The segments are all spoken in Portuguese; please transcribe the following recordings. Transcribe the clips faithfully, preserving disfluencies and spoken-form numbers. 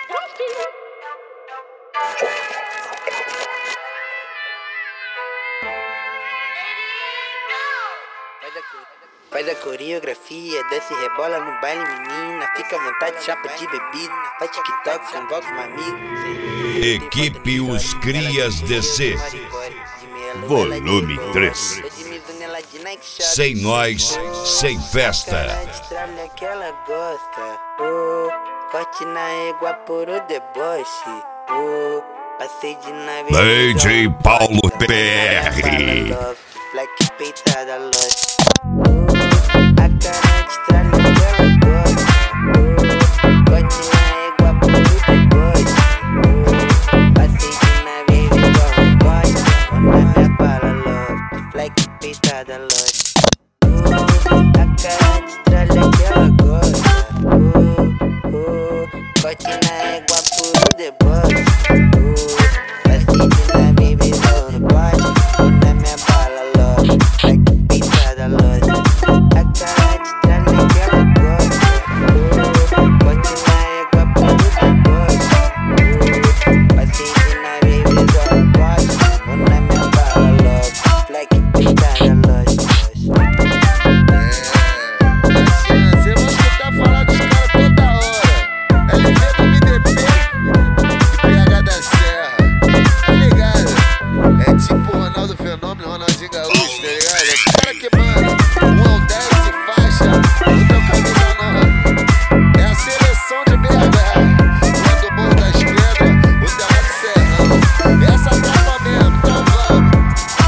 Faz a coreografia, desce e rebola no baile, menina. Fica à vontade, chapa de bebida. Faz TikTok, convoca um amigo. Equipe Os Crias D C, volume três. Sem nós, sem festa. Corte na égua por o deboche. Passei de nave. D J Paulo P R. Black peitada, loja. A cara de tralha que ela gosta. Corte na égua por o deboche. Passei de nave igual um bosta. Na minha bala, love. Black peitada, loja. A cara de tralha que ela gosta. Corte na égua por o deboche. Passei de nave igual um bosta. Na minha bala, love. Black peitada, loja. A cara de tralha que ela gosta. Corte na égua por o deboche. Passei de nave igual um bosta. Na minha bala, love. Black peitada, loja. Cê vai escutar falar dos caras toda hora. L V do M D P e P H da Serra. Tá ligado? É tipo o Ronaldo Fenômeno, Ronaldinho Gaúcho, tá ligado? É os caras que mandam. Um é o dez faixa, outro é o camisa nove. É a seleção de B H. Um é do Morro das Pedras, outro é do Serrão. Essa trava mesmo, então vamos.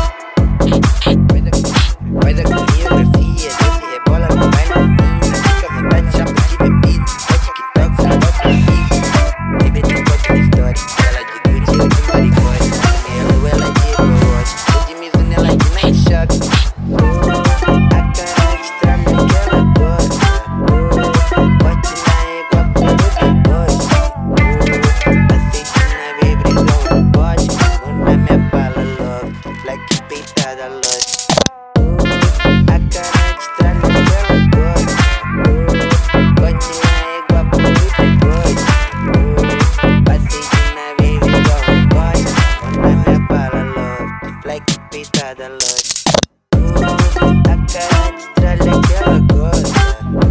Faz a coreografia, desce e rebola no baile, menina. Fica à vontade, chapa de bebida. Faz TikTok, convoca um amigo. T B T conta uma história. Ela de Gucci, eu de Maricória. Ela ou ela de Ecowatch. Tô de Mizuno, ela de Nike Shock. A cara de tralha que ela gosta. Corte na égua por o deboche. Passei de nave brisão no bote. Na minha bala, love. Black peitada, loja. A cara de tralha que ela gosta. Corte na égua por o deboche. Passei de nave igual um bote. Na minha bala, love. Black peitada, loja. A cara de tralha que ela gosta.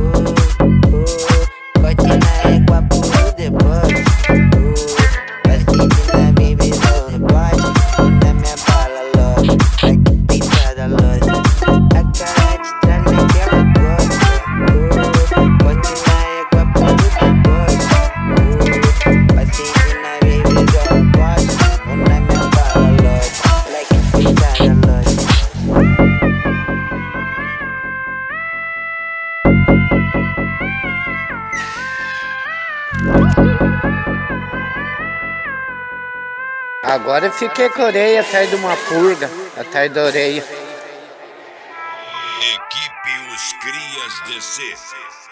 Corte na égua por o deboche. Passei de nave igual um bote. Na minha bala, love. Black peitada, loja. A cara de tralha que ela gosta. Corte na égua por o deboche. Passei de nave igual um bote. Na minha bala, love. Black peitada, loja. Agora eu fiquei com a orelha atrás de uma purga, atrás da orelha. Equipe Os Crias D C.